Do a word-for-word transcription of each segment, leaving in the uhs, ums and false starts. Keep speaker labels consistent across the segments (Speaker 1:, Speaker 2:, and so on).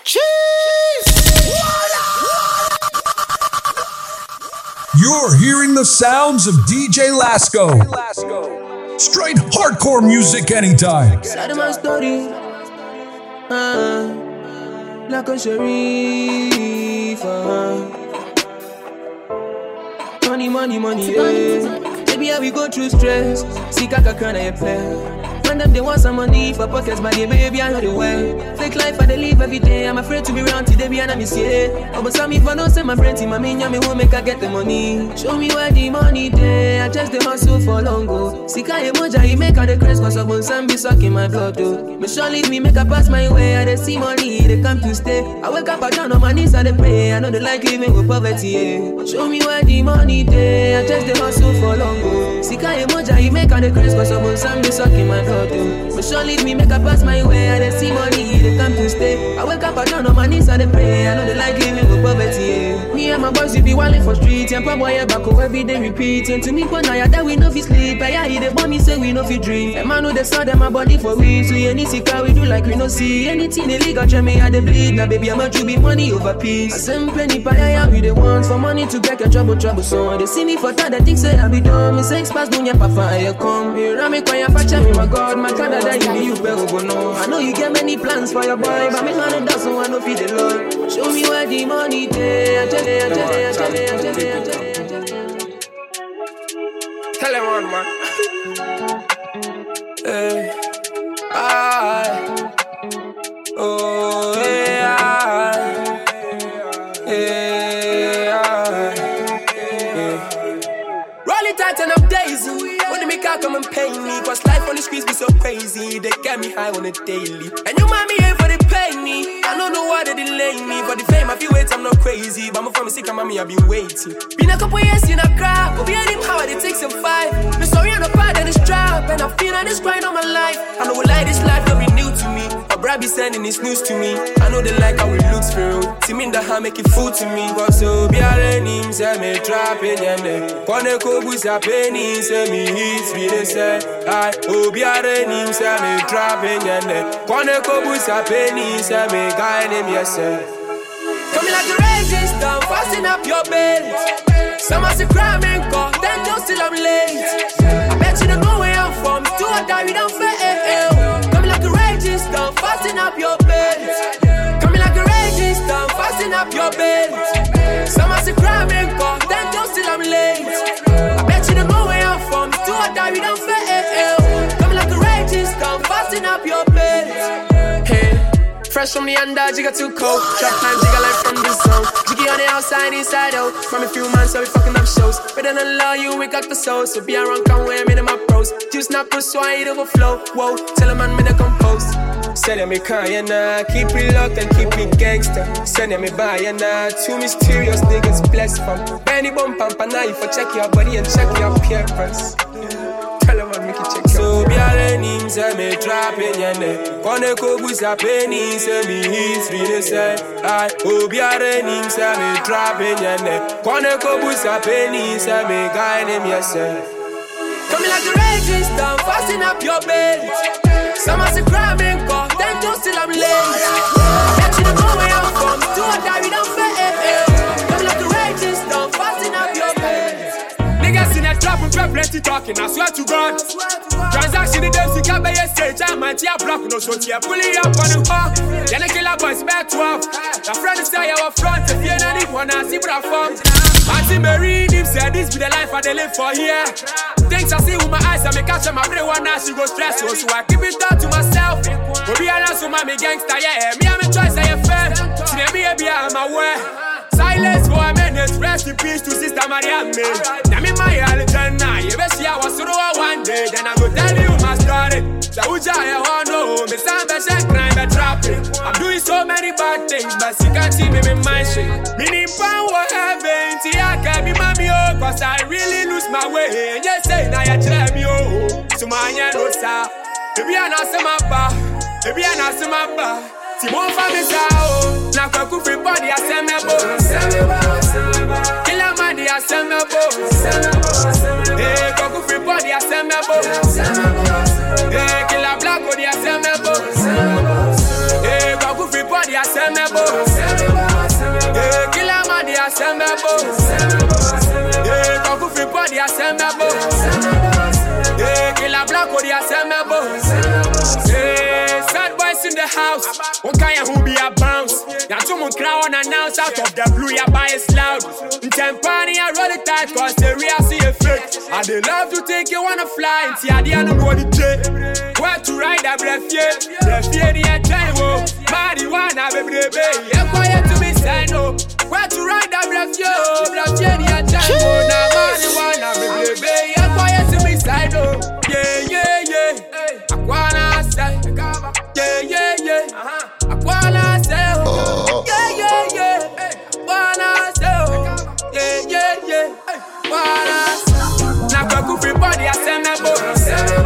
Speaker 1: You're hearing the sounds of D J Lasco. Straight hardcore music anytime.
Speaker 2: Side of my story, uh, like a Sharif. Uh. Money, money, money, yeah. Baby, how we go through stress. See, Kaka can I play? Man, them they want some money for pockets, but they baby, I know the way. Fake life, I they live every day. I'm afraid to be around today, be and I miss it. Oh, but some if I don't send my friend to my me, me won't make I get the money. Show me where the money there. I just the hustle for long go. See, Kaya Moja, he make all the craze, cause of some be sucking my blood, though. Me sure leave me, make I pass my way. I they see money, they come to stay. I wake up, I down on my knees, I they pray. I know they like living with poverty, yeah. Show me where the money there. I just the hustle for long go. See, Kaya Moja, he make all the craze, cause of some be sucking my blood. But sure leave me, make I pass my way. I they see money, they come to stay. I wake up, I down on my knees, and they pray. I know they like living with poverty, yeah. Me and my boys, we be wildin' for street. And papa, yeah, back home every day repeating. To me, when I that we know fi sleep. I hear the bomb, me say we know fi dream. And man know they saw them, my body for we. So any sick, we do like we no see. Anything they legal, try me, I they bleed. Now baby, I'm a be money over peace. I send penny pie, I we the ones for money to get your trouble, trouble. So they see me for that, they think say I be dumb. Me say pass, don't ya papa, I come. Here I make when you patch me, my God, my Canada, you be you better go no. I know you get many plans for your boy, but me hundred doesn't want to feed the Lord. Show me where the money there. Tell it, tell it, tell it, tell it, tell it.
Speaker 3: Tell him one man. Hey, I, oh, hey, I, hey, I, hey. Roll it tight and I'm daisy. When they make out come and pay me, cause life on the streets be so crazy. They get me high on a daily. And you mind me here for they pay me. I don't know why they delay me. For the fame I feel wait, I'm not crazy. But I'm from sick, I'm mommy, I've been waiting. Been a couple years in a crowd. But we had him how it takes a five. Me sorry I'm not proud of this trap. And I feel on this grind all my life. I know like this life don't be new to me. A brab be sending this news to me. I know they like how it looks for real. See me in the hand make it fool to me. But so be a renim, say me trapping yende. Kone kobu sa penny, say me hits be the say. I oh be a renim, say me trapping yende. Kone kobu sa penny, say me guide him yourself. Coming like a raging storm, fasten up your belt. Someone say crime and call, then just till I'm late. I bet you don't know where I'm from, do or die, we don't fail. Coming like a raging storm, fasten up your belt. Coming like a raging storm, fasten up your belt. Someone say crime and call, then just till I'm late. I bet you don't know where I'm from, do or die, we don't fail. Coming like a raging storm, fasten up your belt. Fresh from the under, jigga too cold. Trap time, jigga like from the zone. Jiggy on the outside, inside out. Mommy few months, so we fucking up shows. Better than love you, we got the soul. So be around, come where I'm in my pros. Juice not push, so I eat overflow. Whoa, tell a man, me to compose. Send me crying now, keep it locked and keep it gangster. Send me buying now, two mysterious niggas blessed from. Benny bump pampa now, you for check your body and check your appearance. So be a renim, say me trapping yende. Kone kobu sa penny, say me hits really say. I oh be a renim, say me trapping yende. Kone kobu sa penny, say me guide him yourself. Coming like a raging storm, fasten up your belt. Someone say crime and call, then just till I'm late. I bet you don't know where I'm from, do or die, we don't fail. Coming like a raging storm, fasten up your belt. Niggas in a trap and plenty talking, I swear to God. Transaction in them, see can't be a stage. I'm anti-a block, no so tear. Pull it up on the hawk. Then I kill a boys back twelve. The friend is say our front. If you don't need one, I see what I found. Auntie Mary, him said this be the life I they live for here. Things I see with my eyes, I make catch my brain one now she go stress. So I keep it down to myself. Go be honest with my gangster, yeah. Me, I'm a choice, I am fair. See me, baby, I'm aware. Silence for a minute, rest in peace to Sister Mariam. Now me my Alexander, you bet see I was through one day. Then I go tell you my story. So Uja, I want to know me some best crime and trapping. I'm doing so many bad things, but you can't see me in my shit. Meaning power heaven, see I can't be my oh, cause I really lose my way. And just say now you try me oh, so my no sa. Baby I not say my ba, baby I not say my ba. Si mon femme sa oh, na kwa kufi body a se me bo. Kila madi a se me bo. Eh, kwa kufi body a se me bo. Eh, kila black body a se me bo. Eh, kwa kufi body a se me bo. Yeah, killer man, they assemble. Yeah, Kaku free body assemble. Yeah, killer black body assemble. Yeah, sad boys in the house. One kind who be a bounce. Now someone crowd announce out of the blue, your bias loud. In Tempani, I roll it tight, cause the real see effect. And they love to take you wanna fly. And see, I didn't know the jet. Where to ride a breath, yeah. Breath, yeah, the time, oh. Marijuana, baby, baby. Yeah, quiet to me, say no. Where to ride a breath, yeah. Breath, yeah, the time, oh. Now, marijuana, baby, baby. Yeah, quiet to me, say no. Yeah, yeah, yeah. I wanna say. Yeah, yeah, yeah. I wanna say. Oh. Yeah, yeah, yeah. I wanna say. Yeah, yeah, yeah. Wanna say. Now, Kaku free body, I send me both.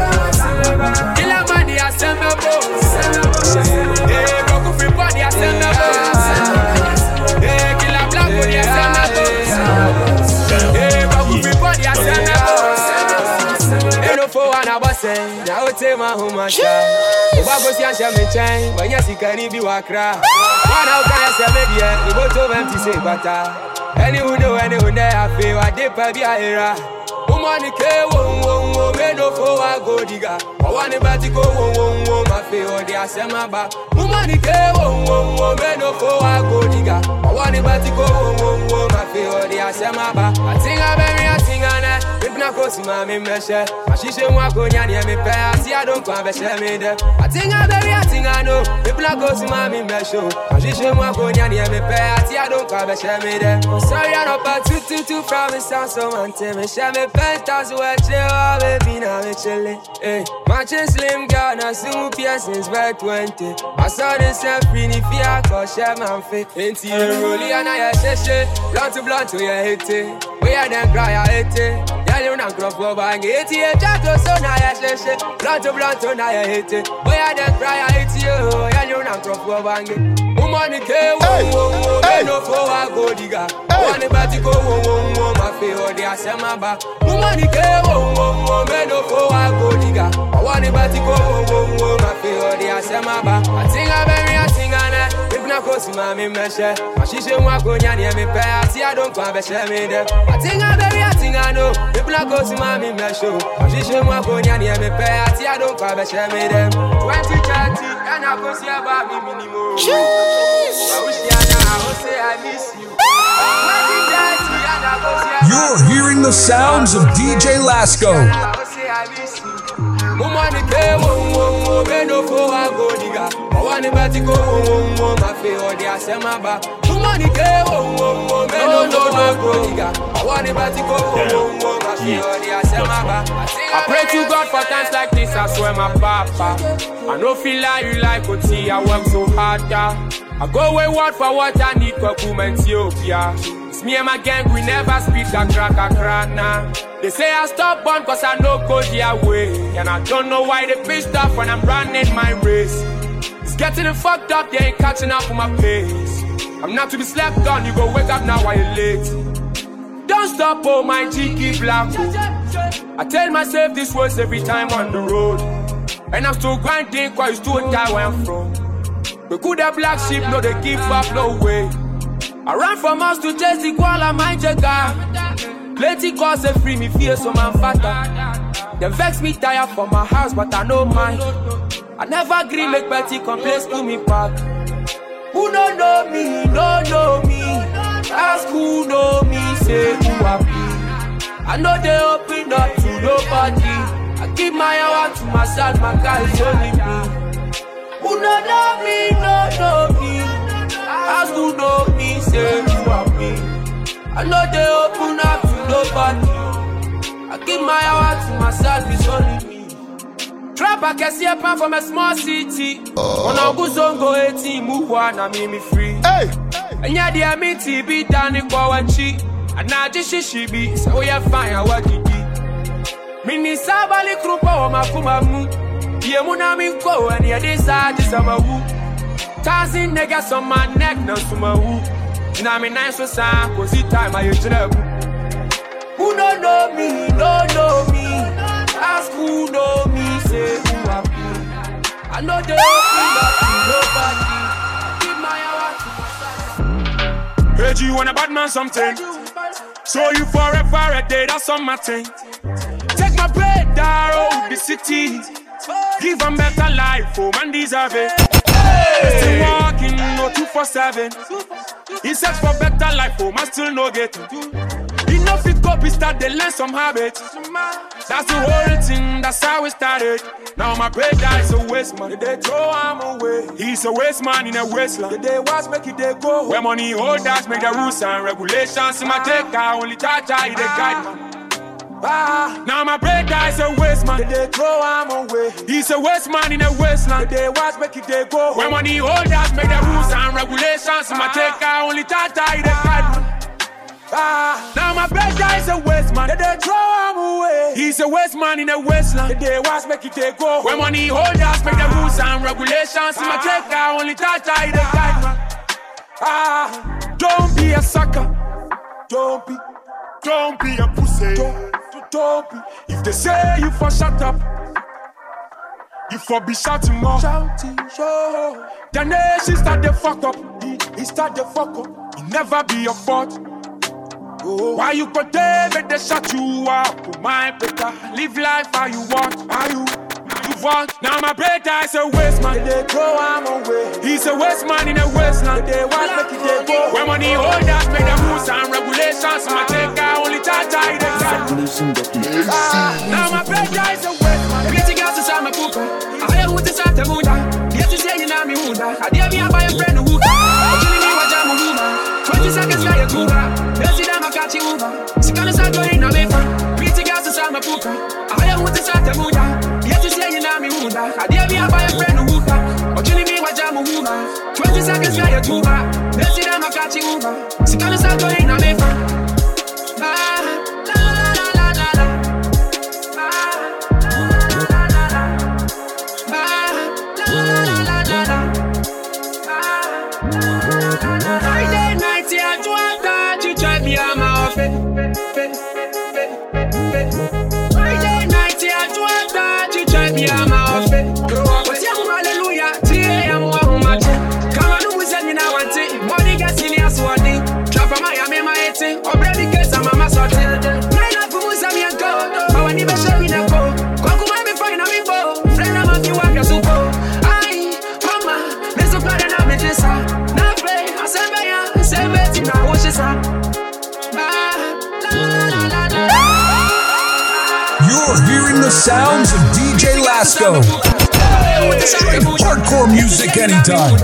Speaker 3: Killer body, I send me both. Yeah, Kaku free body, I send me both. Yeah, killer black body, I send me both. Yeah, Kaku free body, I send me both. Ain't no for one I was saying. Now take my home and shine. Oba go see and share me chain. When you see carry be wakra. One out can say me there. You go to empty say butter. Anyone know anyone there I feel I dip a be a era. Woman ke wo wo wo me no for a go diga. I want to go wo wo wo my feel the asema ba. Woman ke wo wo wo me no for a go diga. I want to go wo wo wo my feel the asema ba. I think I be I think I na. If na ko si ma me meshe. Ma shishe wa ko nya ne me pe. I see I don't come be share me there. I think I be I think I know. If na ko si ma me meshe. Ma shishe wa ko nya ne me pe. I see I don't come be share me there. Sorry I no pa two two two from the sound so man tell me share me Pentas where chill, baby, now me chillin'. Hey, matching slim girl, now soon piercings by twenty. I saw this free if you are cause share my fit. Into your rollie and I say shit. Blunt to blunt to your hit it. We are then cry, I hate it. Yeah, you don't crop over and get it. Chato, so now I say shit. Blunt to blunt to now I hate it. We are then cry, I hate you. Yeah, you don't crop over and get it. Woman, ke wo wo wo, me no for a go diga. One bati go wo wo wo, my feel the asema ba. Woman, ke wo wo wo, me no for a go diga. One bati go wo wo wo, my feel the asema ba. I think I be I think I na. If na ko si ma me meshe, ma shishe wa ko nya ne me pe. I see I don't come be share me there. I think I be I think I know. If na ko si ma me meshe, ma shishe wa ko nya ne me pe. I see I don't come be share me there. Twenty thirty, and I go see about me minimum. I wish you I say I miss you.
Speaker 1: You're hearing the sounds of D J Lasco.
Speaker 3: Woman, ke wo wo wo, me no for a go diga. I want to go wo wo wo, my feel the asema ba. Woman, ke wo wo wo, me no for a go diga. I want to go wo wo wo, my feel the asema ba. I pray to God for times like this, I swear my papa. I no feel like you like O T, I work so hard. I go wayward for what I need for Ethiopia. It's me and my gang, we never speak a crack a crack nah. They say I stop on cause I know go their way. And I don't know why they pissed off when I'm running my race. It's getting it fucked up, they ain't catching up with my pace. I'm not to be slept on, you go wake up now while you're late. Don't stop, oh my G, keep black. I tell myself this words every time on the road. And I'm still grinding cause it's too tired where I'm from. We could have black sheep, no they give up, no way. I ran from house to chase the koala, my jagger. Plenty cause they free me fear, so man fatter. They vex me tired for my house, but I know mine. I never agree, make petty complaints to me back. Who don't know me, don't know me. Ask who know me, say who I be. I know they open up to nobody. I keep my heart to myself, my guys only me. Who don't know me, don't know me. Ask who know me, say who I be. I know they open up to nobody. I keep my heart to myself, it's only me. Trap I can see a pan from a small city. When I go zongo eighteen, move one, I make me free. Hey, and yeah, the amity be done in Kwawanchi. And now just she be, so we are fine, I work it. Mini Sabali Krupa or Makumamu. Yemuna mi ko and ya decide to sama woo. Tazin niggas on my neck, no suma woo. Now me nice for some, cause it time I use them. Who don't know me, don't know me. Ask who know me, say who I be. I know they open up to nobody. I give my heart to
Speaker 4: Heard you want a bad man something. So you forever a day, that's on my thing. Take my bread down the city. Give them better life, oh man deserve it. Hey. Still walking, no two for seven. He said for better life, oh man still no get it. Enough it up, he start to learn some habits. That's the whole thing, that's how it started. Now my great guy is a waste man. They throw him away. He's a waste man in a wasteland. They watch make it they go. Where money holders make the rules and regulations. In my take I only charge I the guide man. Ah, now my bread guy is a waste man. They throw him away. He's a waste man in a wasteland. They watch make it they go. Where money holders make the rules and regulations. In my take I only charge I the guide man. Ah, now my best guy is a waste man. They, they throw him away. He's a waste man in a wasteland. They watch make it they go. When money holders make the rules and regulations. In my take I only touch I the guide man. Ah, don't be a sucker. Don't be, don't be a pussy. Don't, don't be. If they say you for shut up, you for be shouting more. Shouting, yo. The nation start the fuck up. He, he start the fuck up. It never be your fault. Oh. Why you go there, make they shut you up? Oh my brother, live life how you want, how you, you want. Now my brother is a waste man. They throw him away. He's a waste man in a wasteland. They want make it they go. When money holders make the rules and regulations, my take I only charge I the time. Ah, now my brother is a waste man. Pretty girls is on my book. I hear who to start the mood. Yes, you say you know me who that. I dare me buy a friend who. Actually me what I'm a woman. Twenty seconds like a cougar. Catch you over. She can't start going on me. Pretty girls is on my book. I am with the start of Muda. Yes, you say you know me Muda. I dare me buy a friend who Muda. Or chilling me what I'm a woman. Twenty seconds like a cougar. Let's see them catch you over. She can't start going on me. Ah, la la la la la la. Ah, la la la la. Ah, la la la la la. Ah, Friday night, yeah, you drive me on my outfit. Friday night, yeah, I want that. You drive me on my outfit. What's your hallelujah? Today I'm one match. Come on, who is sending I want it? Money gets in here, so I think. Drop a Miami, my eighteen. Or bread case, I'm a massage. Nine up for Musami and go. I want even show me the go. Go, come on, be fine, I'm in bow. Friend, I'm up, you walk your super. Aye, mama, there's a plan and I'm in this. Now, play, I said, I said, I watch this.
Speaker 1: You're hearing the sounds of D J Lasco. Straight hardcore music anytime.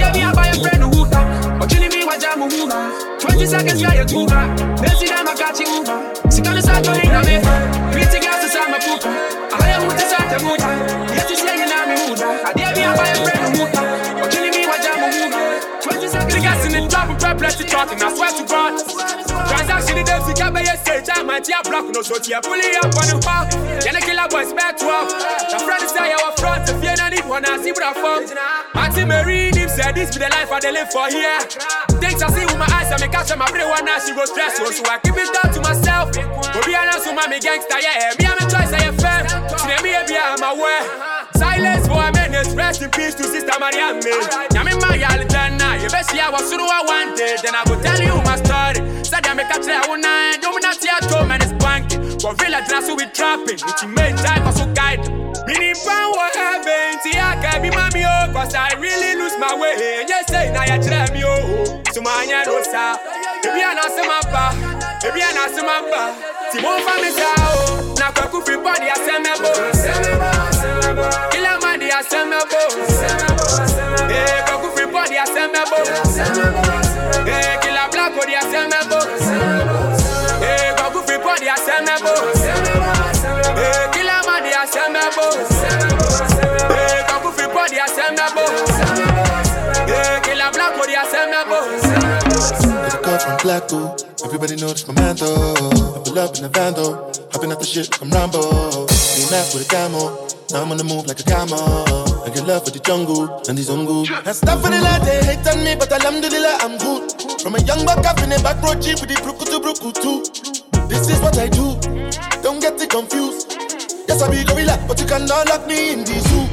Speaker 2: twenty seconds for your tuba. Let's see them, I got you over. She gonna start going on me. Pretty girls is on my puka. I am with the Santa Muta. Yes, you say you know me Muda. I dare me, I buy a friend of Muta. Or killing me, what I'm a Muda. twenty seconds. The gas in the top, and plenty talking. I swear to God. Transaction in the figure, but you say, I'm my tear block. No, so tear fully up on the park. Then I kill a boy's back to up. The friend is there, our front. If you're not it, one, I see what I found. Auntie Marie, him said, this be the life I they live for here. Things I see with my eyes, I make catch my brain one now, she go stress. So I keep it down to myself. But be honest with my gangster, yeah. Me, I'm a choice, I am fair. She name me, baby, I'm aware. Silence for a minute, rest in peace to Sister Mariam. I'm in my Alejandra. You bet she I was who I wanted. Then I will tell you my story. Said I make a try one night. No, me not here at home and it's banking. For village, now so we trapping. Which made time for so guide. Meaning, power heaven. See, I can't be mommy, oh. Cause I really lose my way. And you say, now you try me, oh. So my hand, oh, sir. Baby, I'm not some mappa. Baby, I'm not some mappa. See, more family, oh. Now, I could free body, I send me, oh. Kill a man, I send me, oh. Hey, I could free body, I send me, oh. Hey, kill a black body, I send me, oh. Hey, I could free body, I send me, oh. Hey, kill a man, I send me, oh. Hey, I could free body, I send me, oh. Hey, kill a black body, I send me, oh.
Speaker 5: Got a call from Blacko. Everybody knows my man though. I pull up in the van though. Hopping out the shit like I'm Rambo. Be mad with a camo. Now I'm on the move like a camo. I get love for the jungle and the zungu. And stuff for the light, they hate on me, but alhamdulillah, I'm good. From a young buck up in a back road jeep with the bruku to bruku too. This is what I do. Don't get it confused. Yes, I be gorilla, but you cannot lock me in the zoo.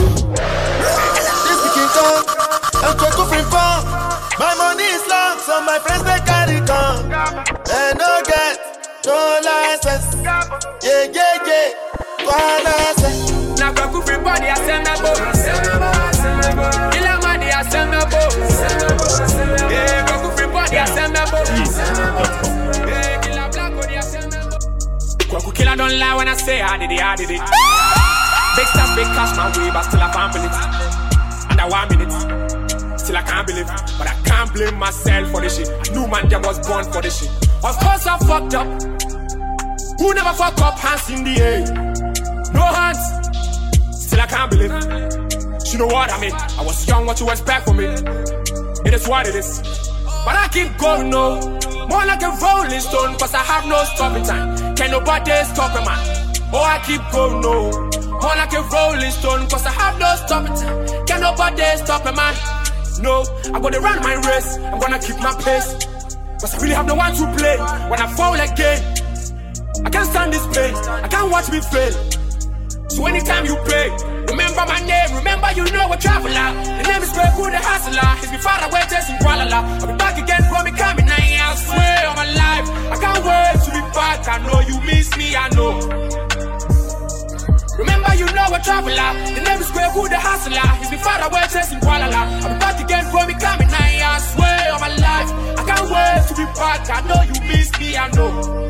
Speaker 5: This became done. I'm trying to free fun. My money is long, so my my friends they carry gun. They no get no license. Yeah, yeah, yeah. One license.
Speaker 3: Now go to free body, I send a boat. Kill a money, I send a boat. Yeah, go to free body, I send a boat. Yeah, kill a black body, I send a boat. Kwaku killer don't lie when I say I did it, I did it. Big stuff, big cash my way, but still I can't believe it. Under one minute, still I can't believe it. But I can't blame myself for this shit. I knew man, I was born for this shit. Of course I fucked up. Who never fuck up, hands in the air? No hands. Still I can't believe it. You know what I mean? I was young, what you expect from me? It is what it is. But I keep going, no. More like a rolling stone, cause I have no stopping time. Can nobody stop me, man? Oh, I keep going, no. More like a rolling stone, cause I have no stopping time. Can nobody stop me, man? No, I'm gonna run my race. I'm gonna keep my pace. Cause I really have no one to play. When I fall again, I can't stand this pain. I can't watch me fail. So anytime you play, remember my name, remember you know a traveler. The name is Breku the Hustler. He's been far away chasing Kuala. I'll be back again for me coming now. I swear on my life, I can't wait to be back. I know you miss me, I know. Remember you know a traveler. The name is Breku the Hustler. He's been far away chasing Kuala. I'll be back again for me coming now. I swear on my life, I can't wait to be back. I know you miss me, I know.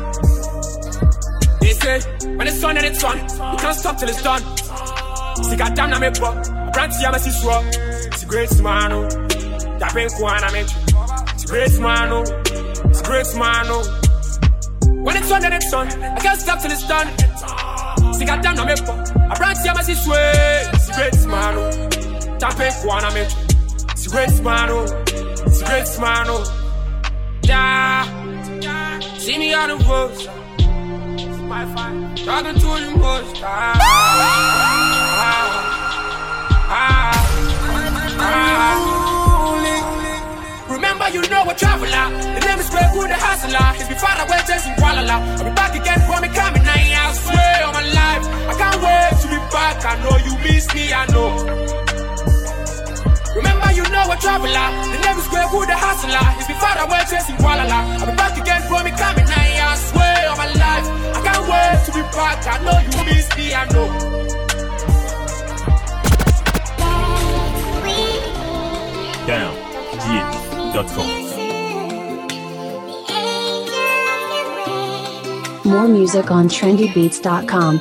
Speaker 3: They say, when it's on and it's on, you can't stop till it's done. See, goddamn, na me pop. Brand see, I'm a siswa. It's a great man, oh. Tapping Kwana, me. It's a great man, oh. It's a great man, oh. When it's on and it's on, I can't stop till it's done. See, goddamn, na me pop. Brand see, I'm a siswa. It's a great man, oh. Tapping Kwana, me. It's a great man, oh. It's a great man, oh. Yeah. See me on the road. My fine, talking to the most. Ah, ah, ah, ah. Remember, you know a traveler. The name is Breku the Hustler. He's been far away chasing Kuala. I'll be back again for me coming now. I swear on my life, I can't wait to be back. I know you miss me, I know. Remember, you know a traveler. The name is Breku the Hustler. He's been far away chasing Kuala. I'll be back again for me coming now. I swear on my life, I can't wait to be back. I know you miss me, I know.
Speaker 6: Down G dot com.
Speaker 7: More music on trendy beats dot com.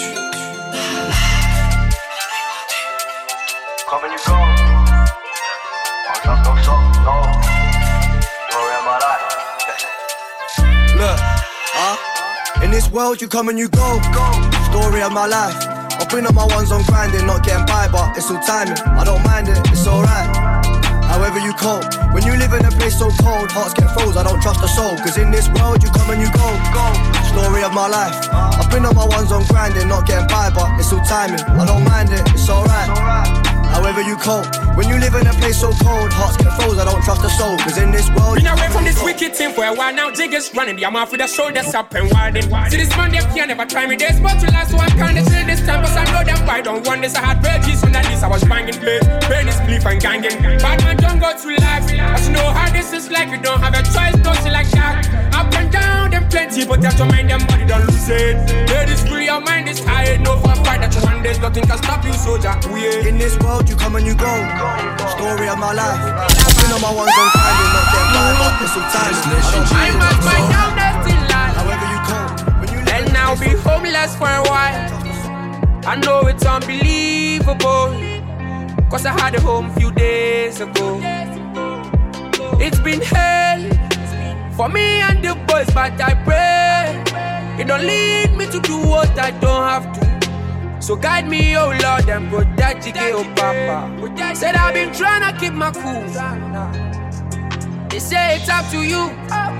Speaker 8: In this world, you come and you go. Story of my life. I've been on my ones on grinding, not getting by, but it's all timing. I don't mind it, it's alright. However you cope. When you live in a place so cold, hearts get froze, I don't trust a soul. Cause in this world, you come and you go. Story of my life. I've been on my ones on grinding, not getting by, but it's all timing. I don't mind it, it's alright. However you cope. When you live in a place so cold, hearts get froze, I don't trust a soul. Cause in this world,
Speaker 3: been away from this wicked thing for a while now. Jiggers running, the amount with the shoulders up and widen. See this man, they can't never try me. There's much to last, so I'm kinda chill this time. Cause I know them why don't want this. I had veggies on that list, I was banging blade. Pain is belief and ganging. Bad man don't go through life. But you know how this is like, you don't have a choice, don't see like that. Up and down, them plenty, but you have to mind them body, don't lose it. Ladies, free, your mind is tired. No for a fight that you want, there's nothing can stop you, soldier. Yeah.
Speaker 8: In this world, you come and you go. Story of my life. I've been on my ones on grinding, not getting by, but it's all time.
Speaker 3: I must find out that's in life.
Speaker 8: However you cope. When you live
Speaker 3: and now be homeless for a while. I know it's unbelievable, cause I had a home a few days ago. It's been hell for me and the boys, but I pray it don't lead me to do what I don't have to. So guide me, oh Lord, and protect the gay, oh Papa. Said I've been trying to keep my cool. They say it's up to you.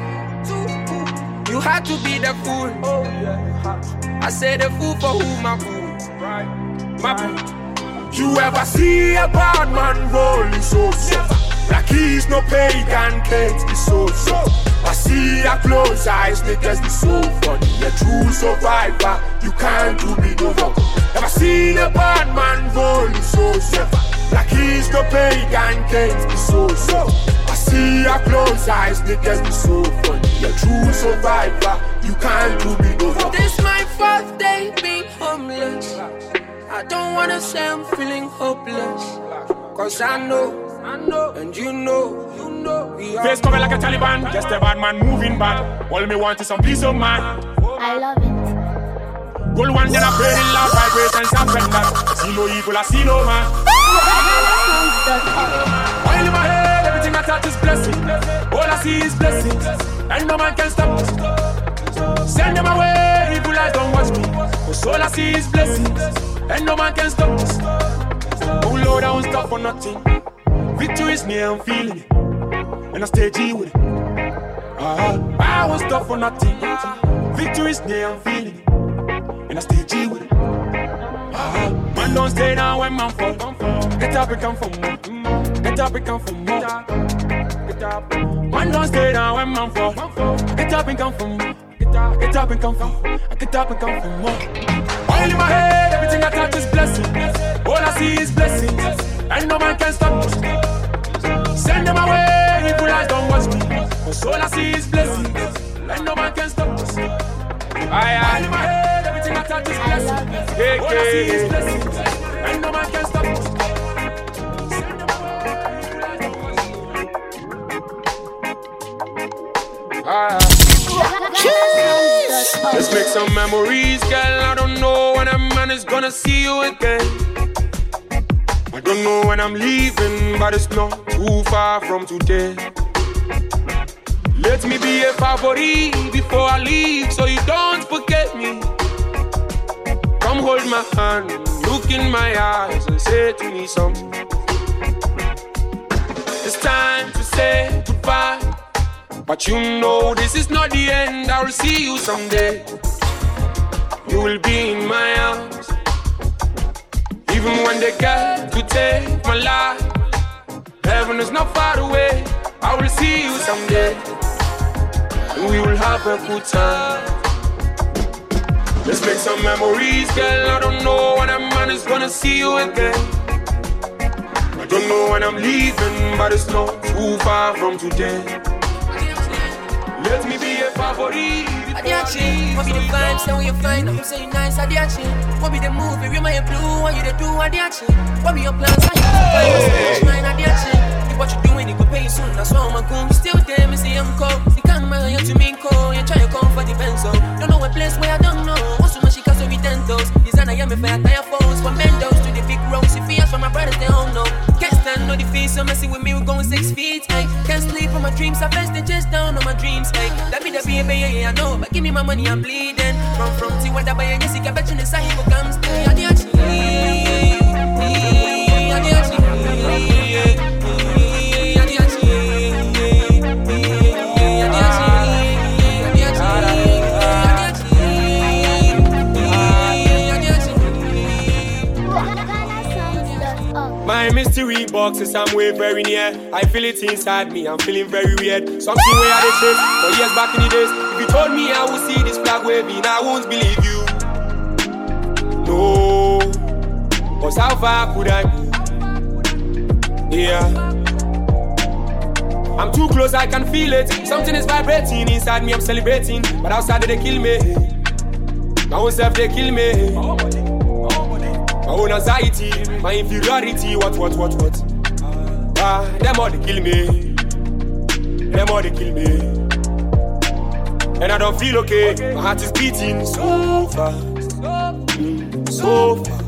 Speaker 3: You had to be the fool. I said the fool for whom I fool. My fool.
Speaker 4: You ever see a bad man rolling so so? Like he's no pagan, can't be so so. I see a close eyes, niggas be so funny. A true survivor, you can't do me no wrong. Ever seen a bad man rolling so so? Like he's no pagan, can't be so so. I see be a close eyes, niggas be so funny. A true survivor, you can't do me no wrong.
Speaker 2: This my fourth day being homeless. I don't wanna say I'm feeling hopeless, cause I know, I know, and you know, you know we are.
Speaker 4: Face covered like a Taliban, just a bad man moving bad. All me want is some peace of mind.
Speaker 9: I love it.
Speaker 4: Gold one then I pray in love, vibrations and that. See no evil, I see no man. While in my head, everything I touch is blessing. All I see is blessings, and no man can stop me. Send them away, evil eyes don't watch me. Cause all I see is blessings, and no man can stop this. Oh Lord, I won't stop for nothing. Victory is near, I'm feeling it, and I stay G with it. Uh-huh. I won't stop for nothing. Victory is near, I'm feeling it, and I stay G with it. Uh-huh. Man don't stay down when man fall. Get up and come for more. Get up and come for more. Get up. Man don't stay down when man fall. Get up and come for more. Get up, get up and come for more. Get up and come for more. While in my head, everything I touch is blessing. All I see is blessings, and no man can stop me. Send them away, evil eyes don't watch me. Cause all I see is blessings, and no man can stop me. Aye, aye. While in my head, everything I touch is blessing. All I see is blessings, and no man can stop me. Send them away, evil eyes don't watch me. Aye, aye. Let's make some memories, girl. I don't know when a man is gonna see you again. I don't know when I'm leaving, but it's not too far from today. Let me be a favorite before I leave, so you don't forget me. Come hold my hand, look in my eyes, and say to me something. It's time to say goodbye, but you know this is not the end. I will see you someday. You will be in my arms, even when they get to take my life. Heaven is not far away. I will see you someday, and we will have a good time. Let's make some memories, girl. I don't know when a man is gonna see you again. I don't know when I'm leaving, but it's not too far from today. Let me be a favorite.
Speaker 2: Adiachi, what be the vibes, say what you find, I'm saying nice, Adiachi. What be the movie, remind you blue, what you they do, Adiachi. What be your plans, I have to find a stage line, Adiachi. If what you doing, it could pay you soon, that's why I'm going. You still there, me see I'm cold. You can't mind you to me cold, you try to come for the pencil. Don't know a place where I don't know, what's so much she cause we tentos. Designer, yeah, me fair tire phones, from Mendos to the big roads. If you ask for my brothers, they don't know. Can't stand no defeat, so messing with me, we're going six feet, ay. Can't sleep on my dreams, I best they chest down on my dreams, ay. That be the baby, yeah, yeah, I know, but give me my money, I'm bleeding. From from T one, that by any sick, I bet you the side, go comes to me, Adiachi. Adiachi.
Speaker 4: My mystery box is somewhere very near. I feel it inside me, I'm feeling very weird. Something where I did chase for years back in the days. If you told me I would see this flag waving, I won't believe you. No, cause how far could I be? Yeah, I'm too close, I can feel it. Something is vibrating inside me, I'm celebrating. But outside they kill me. My own self they kill me. My own anxiety, my inferiority, what, what, what, what? Ah, them all they kill me. Them all they kill me. And I don't feel okay. My heart is beating so fast, mm, so fast,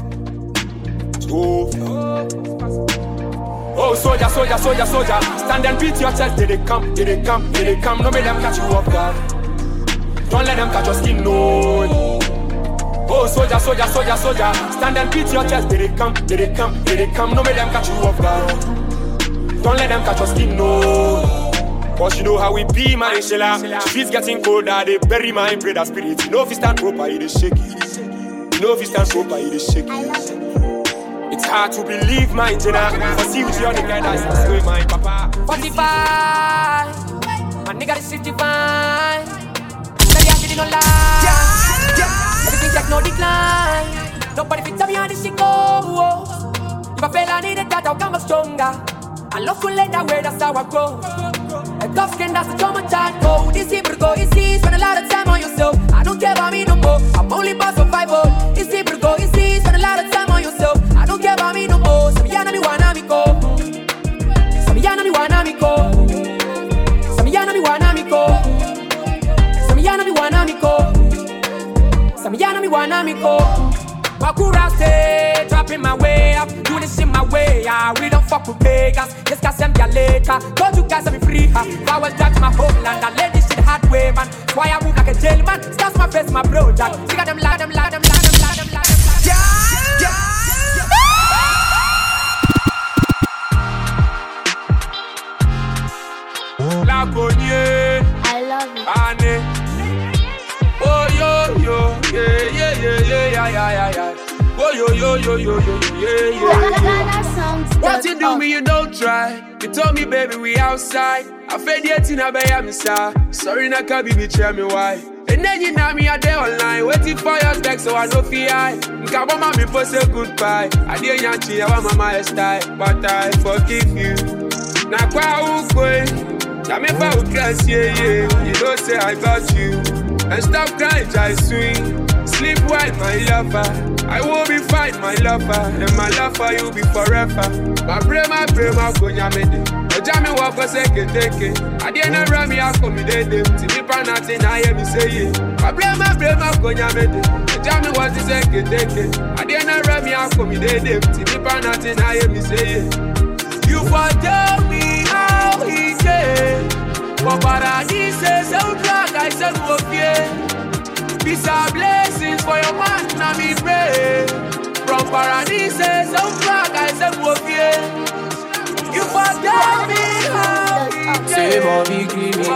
Speaker 4: so fast. Oh, soldier, soldier, soldier, soldier, stand and beat your chest. Did they come? Did they come? Did they come? Don't make them catch you off guard. Don't let them catch your skin, no. Oh, soldier, soldier, soldier, soldier, stand and beat your chest. Did they come? Did they come? Did they come? No make them catch you off guard. Don't let them catch your skin, no. Cause you know how we be, my Shella. Streets getting colder, they bury my brother spirit. You know if you stand proper, it is shaky. You know if you stand proper, it is shaky. It's hard to believe, my Jenna. For see with you on the guy that's with my papa.
Speaker 2: forty-five, my nigga is fifty-five. Tell you I didn't lie. Everything like no decline. Nobody fit me on this shit go. If I fail I need it that I'll come up stronger. I love to let that way, that's how I grow.
Speaker 3: A tough skin, that's the trauma child code. It's super go, easy, spend a lot of time on yourself. I don't care about me no more, I'm only boss for five old. It's super go, easy, spend a lot of time on yourself. I don't care about me no more, some yana mi wana mi ko. Some yana mi wana mi ko. Some yana mi wana mi ko. Some yana mi wana mi ko. Some yana mi wana mi ko. Bakura stay, dropping my way up, doing this in my way. I really don't fuck with Vegas. Yes, guys, send me later. Told you guys I'm free. Huh? If I was back to my homeland, I let this shit hard way, man. Why I move like a gentleman? Stars my face, my bro, Jack. See got them, lie, them, lie, them, lie, them, lie, them, lie, them, lie. Yeah, yeah.
Speaker 4: La Cogne,
Speaker 9: I love you.
Speaker 4: Anne. Oh yo yo, yeah yeah yeah yeah yeah yeah yeah. Oh yo yo yo yo yo yeah yeah. What you do me, you don't try. You told me, baby, we outside. I fed yet in a bay, I'm inside. Sorry, na kabi me tell me why. And then you know me, I there online, waiting for your text, so I know fi I. Nkabo mami for say goodbye. I dare yanchi, I want my style, but I forgive you. Na kwa ukwe. Now me for class, yeah, yeah. You don't say I got you. And stop crying, I swing. Sleep well, my lover. I will be fine, my lover. And my lover, you'll be forever. My brain, my brain, my gonya mede. A jammy walk for second, take it. I didn't run me, I come with them. To me, for nothing, I hear me say it. My brain, my brain, my gonya mede. A jammy was the second, take it. I didn't run me, I come with them. To me, for nothing, I hear me say it. You for tell me how he did. But paradise so black, I said, okay. Peace and blessings for your man, now me pray. From paradise so black, I said, okay. You for tell me how he did.
Speaker 2: Say, mommy, give me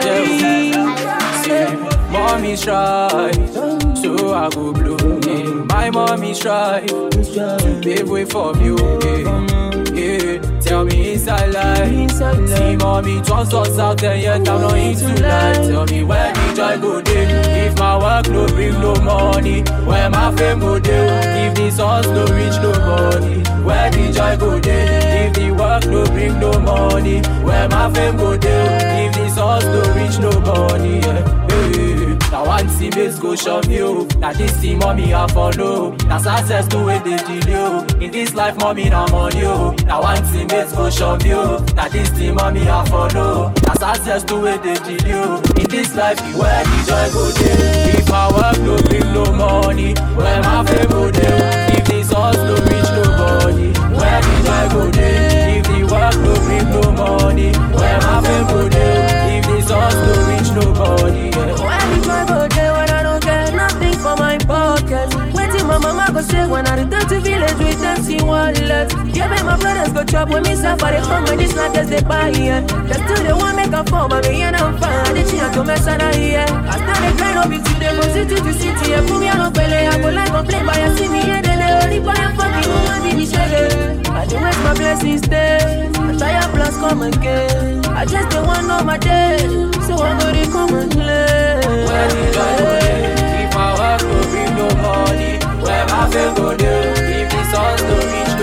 Speaker 2: that. Say, mommy's right, so I go blue. Yeah. My mommy's try to pave way for you. Yeah. Yeah. Tell me inside life. See mommy trust us out there, yet I'm not into life. Tell me where the joy go there. If my work no bring no money, where my fame go there. If this house no reach nobody, where the joy go there. If the work no bring no money, where my fame go there. If this house no reach nobody, yeah. Hey. Now one team is go show you. Now this team mommy I follow. Now success to it they delay. In this life mommy I'm on you. Now one team is go show you. Now this team mommy I follow. Now success to it they delay. In this life you where the joy go there. If my work no bring no money, where my fame go there. If this house no reach nobody, where the joy go there. If the work no bring no money, where my fame go there. If this house no reach nobody, yeah.
Speaker 3: I go there when I don't get nothing for my pocket. Waiting my mama go say when I return to village with empty wallet. Yeah, man, my brothers go chop with me suffer. They hunger this night as they buy it. They still they want make a form, but me and I'm fine. I didn't change to mess and I hear. I started grind up into the go city to city. And for me I don't play, I go like a play, but I see me here. They only buy a fucking woman, baby shaggy. I do waste my blessings there. I try a plus come again. I just don't want no my day, so I'm gonna come and play.
Speaker 2: Where the joy go there? If my work no bring no money, where my fame go there? If the sun's no reach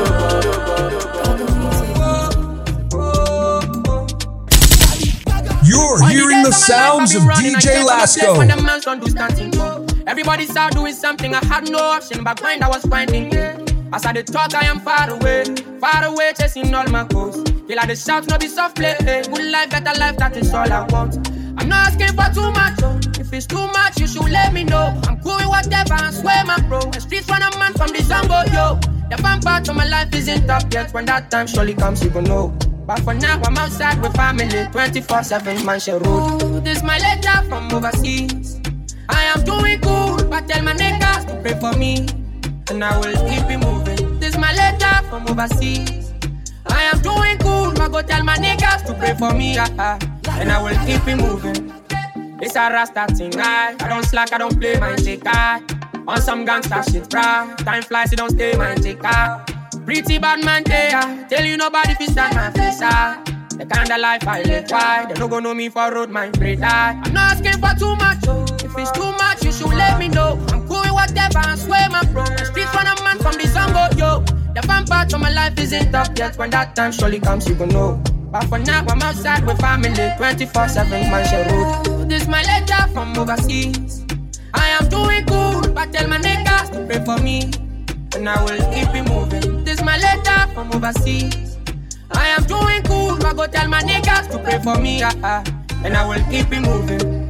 Speaker 2: nobody.
Speaker 1: You're hearing the sounds of D J Lasco.
Speaker 3: Everybody started doing something, I had no option, but grind I was finding. As I did talk, I am far away, far away, chasing all my goals. Feel like the shouts, no be soft play. Good life, better life, that is all I want. I'm not asking for too much, oh. If it's too much, you should let me know. I'm cool with whatever, I swear, my bro. The streets run a man from the Zango, yo. The fun part of my life isn't up yet. When that time surely comes, you gon' know. But for now, I'm outside with family, twenty-four seven, Manchester Road. This my letter from overseas. I am doing good, but tell my niggas to pray for me, and I will keep it moving. This my letter from overseas. I am doing good, but go tell my niggas to pray for me, uh-huh, and I will keep it moving. It's a rasta thing, I, I don't slack, I don't play my J-K. On some gangsta shit, bruh. Time flies, it don't stay my J-K. Pretty bad man there, tell you nobody fi stand my face, ah. The kind of life I live, why? They don't go know me for road, my free die. I'm not asking for too much, oh. If it's too much, you should let me know. I'm cool with whatever, I swear, my bro. The streets run a man from the Zango, yo. The fun part of my life isn't up yet. When that time surely comes, you gon' know.
Speaker 2: But for now, I'm outside with family, twenty-four seven, man, she road. This my letter from overseas. I am doing good, but tell my niggas to pray for me, and I will keep it moving. This my letter from overseas. I am doing good, but go tell my niggas to pray for me, uh, uh, and I will keep it moving.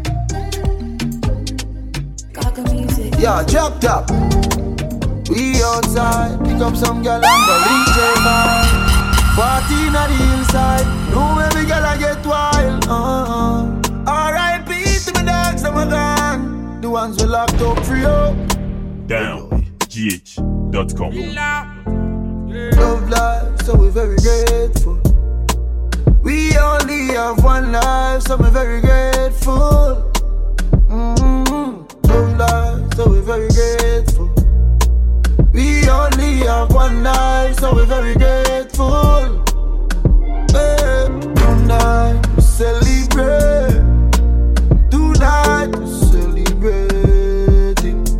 Speaker 9: Yeah, drop top. We outside, pick up some girl and go reach vibe. Party na the hillside, no every girl I get wild. Uh-huh. R I P to my dogs, I'm a gun. The ones we locked up free up.
Speaker 6: Down G H dot com.
Speaker 9: Love life, so we're very grateful. We only have one life, so we're very grateful. Mm-hmm. Love life, so we're very grateful. We only have one life, so we're very grateful. Hey, tonight we celebrate. Tonight we celebrating.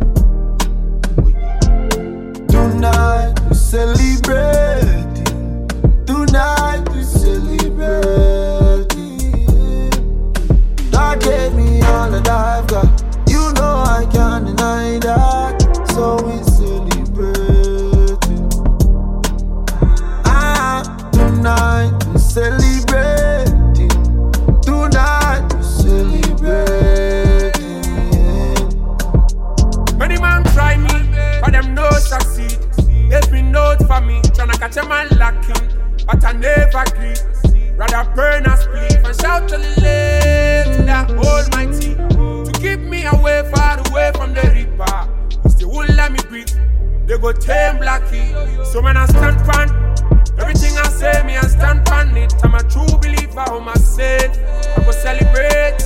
Speaker 9: Tonight we celebrating. Tonight we celebrating. God gave me all that I've got. You know I can't deny that. So we tonight we're celebrating. Tonight we're celebrating.
Speaker 4: Many man try me, but them no succeed. Every note for me, tryna catch a man lacking, but I never agree. Rather burn a split and shout to the left to that Almighty to keep me away, far away from the reaper. Cause they won't let me breathe. They go tame blacky. So when I stand pan, everything I say, me I stand pan it. I'm a true believer of myself. I go celebrate.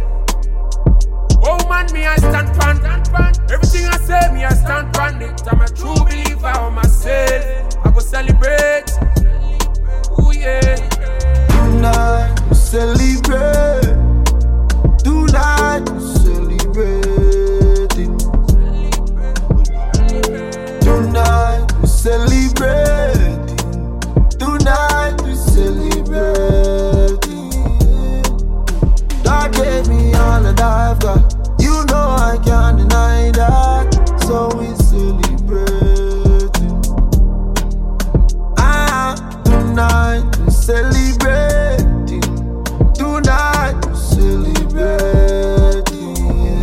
Speaker 4: Oh man, me I stand pan. Everything I say, me I stand pan it. I'm a true believer of myself. I go celebrate. Oh yeah.
Speaker 9: Tonight we celebrate. Tonight we celebrating. Tonight we celebrating. Tonight we celebrating. God gave me all that I've got. You know I can't deny that. So we celebrating. Ah, tonight we celebrating. Tonight we celebrating.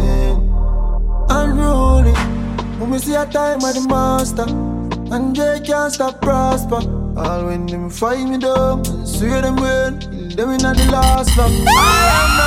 Speaker 9: Unruly. When we see a time at the master, and they can't stop prosper. All when them fight me down and swear them win, kill them in the last lap. I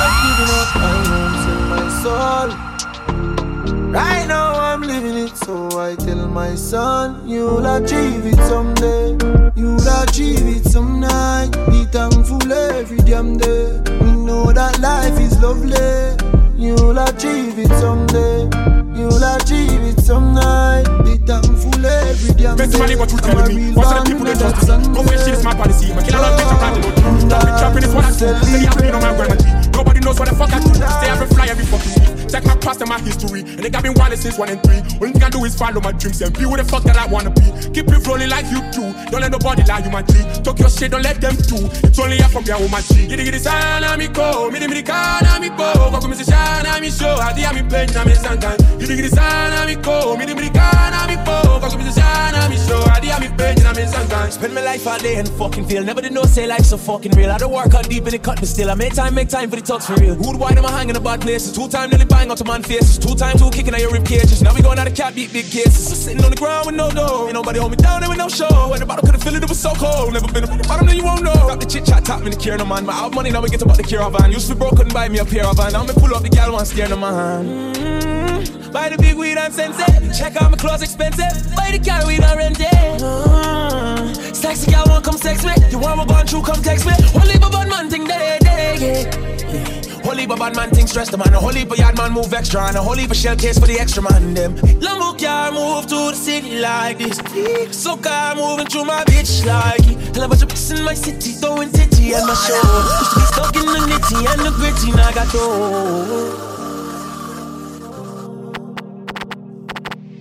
Speaker 9: am not giving up, I know sell my soul. Right now I'm living it, so I tell my son, you'll achieve it someday. You'll achieve it some night. Be thankful every damn day. We know that life is lovely. You'll achieve it someday. You'll achieve it some night. Be thankful every damn day.
Speaker 4: Best money what you telling me. What's the people that trust me? Go and shit is my policy. My killer love bitch around the road. Stop it jumping is what I do. Say you have been on my grandma G. Nobody knows what the fuck I do. Stay every fly every fucking week. Check my past and my history. And they got me wanting since one and three. All you can do is follow my dreams and be who the fuck that I wanna be. Keep it rolling like you do. Don't let nobody lie, you my G. Talk your shit, don't let them do. It's only up from your woman G. Giddy giddy sana mi ko. Midi midi kana mi po. Kako mi se shana mi show. Adi a mi pen na mi sankan. Giddy giddy sana mi ko. Midi midi kana mi po. Kako mi se shana mi show. Adi a mi pen na mi sankan.
Speaker 10: Spend my life all day in the fucking field. Never did no say life so fucking real. I don't work out deep in the cut, but still I make time, make time for the talks for real. Who'd why am I hanging about places? Two time nearly bang out to man faces. Two time two kicking at your rib cages. Now we going out of cat beat big cases. Sitting on the ground with no dough. Ain't nobody hold me down there with no show. And the bottle could've filled it, it was so cold. Never been up in the bottom, then you won't know. Stop the chit chat, tap me the care no man. My out money now we get about the caravan. Used to be broke, couldn't buy me a pair of van. Now me pull up the gal one stare no man. Mm-hmm. Buy the big weed and sense it. Check out my clothes expensive. Buy the car weed and rent it. Mm-hmm. Sexy gal won't come sex me. You want me going through, come text me. Only but bad man thing day, day, yeah. Holy but bad man thing stress the man. A holy but yard man move extra. And a holy but shell case for the extra man them. Lambo car move to the city like this. So car moving through my bitch like it. Tell a bunch of bitches in my city, throwing titty at my show. Used to be stuck in the nitty and the gritty, now I got to.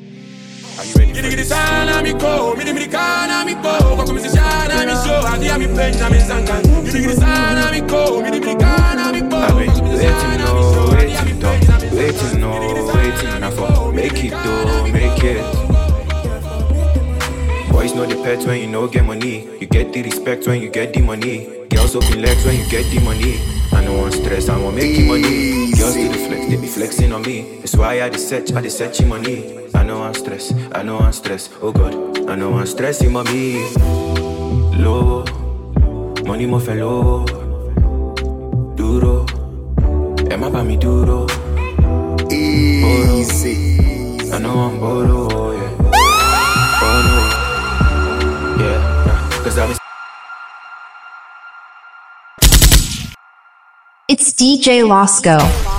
Speaker 4: Giddy giddy sana mi ko, midi midi kana mi po. Kako mi se shana mi show. Adi a mi
Speaker 3: pain, I'm in Zangan. You think it's on, I'm in cold, me the gun, I'm in
Speaker 11: I've been waiting, no, waiting, though. Waiting, no, waiting, I for make it, though, make it. Boys know the pets when you know get money. You get the respect when you get the money. Girls open legs when you get the money. I don't want stress, I want make the money. Girls do the flex, they be flexing on me. That's why I dey search, I dey searching money. I know I'm stress, I know I'm stress. Oh God, I know I'm stressing mommy. Low, money mo fe low. Duro, Emma pa mi duro. Easy. I know I'm boro, yeah. Oh no, yeah, nah, cause I've been.
Speaker 12: It's D J Lasco.